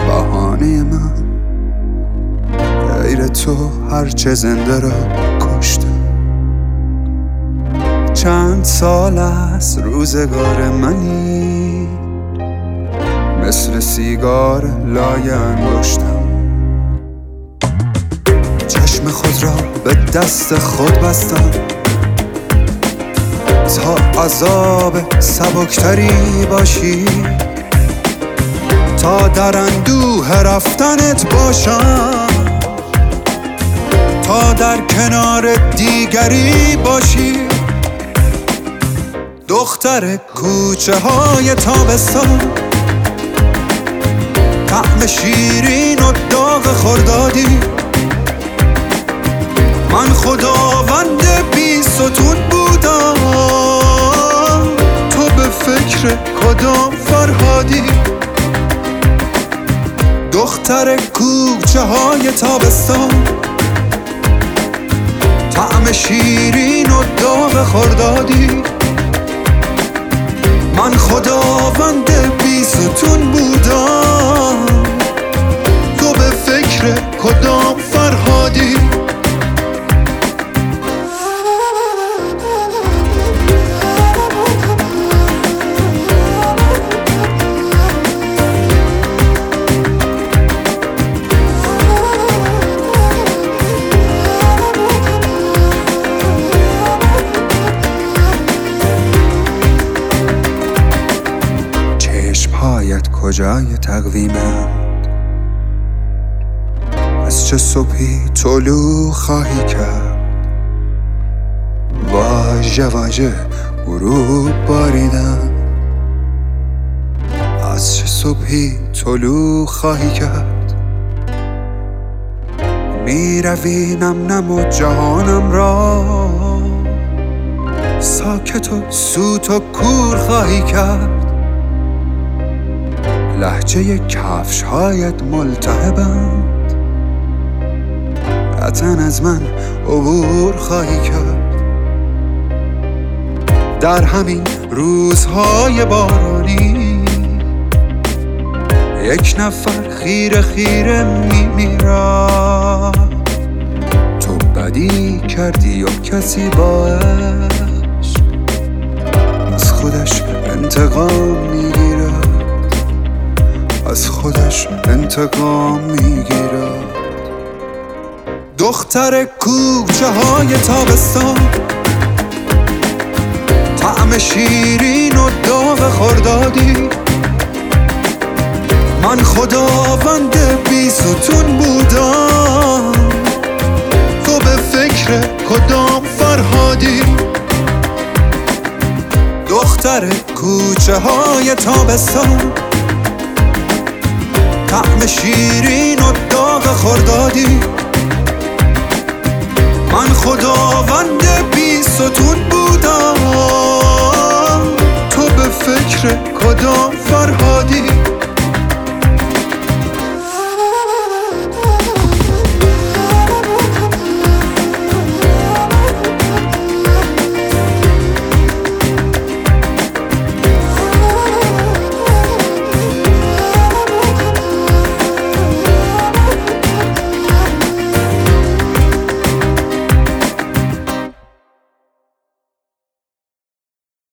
بهانه من غیر تو هرچه زنده را کشته. چند سال از روزگار منی مثل سیگار لای انگشتم. چشم خود را به دست خود بستم تا عذاب سبکتری باشی، تا در اندوه رفتنت باشم، تا در کنار دیگری باشی. دختر کوچه های تابستان، طعم شیرین و داغ خردادی. من خداوند بی ستون بودم، تو به فکر کدام فرهادی؟ دختر کوچه های تابستان، طعم شیرین و داغ خردادی. من خداوند بی ستون بودم، تو به فکر کدام فرهادی؟ کجای تقویمند؟ از چه صبحی طلوع خواهی کرد؟ واژه واژه غروب باریدن. از چه صبحی طلوع خواهی کرد؟ می روی نم نم و جهانم را ساکت و سوت و کور خواهی کرد. لهجه کفش هایت ملتهبند، قطعاً از من عبور خواهی کرد. در همین روزهای بارانی یک نفر خیره خیره میمیرد. تو بدی کردی و کسی با عشق از خودش انتقام میگیرد، از خودش انتقام میگیرد. دختر کوچه های تابستان، طعم شیرین و داغ خردادی. من خداوند بی ستون بودم، تو به فکر کدام فرهادی؟ دختر کوچه های تابستان، طعم شیرین و داغ خردادی. من خداوند بی ستون بودم، تو به فکر کدام فرهادی؟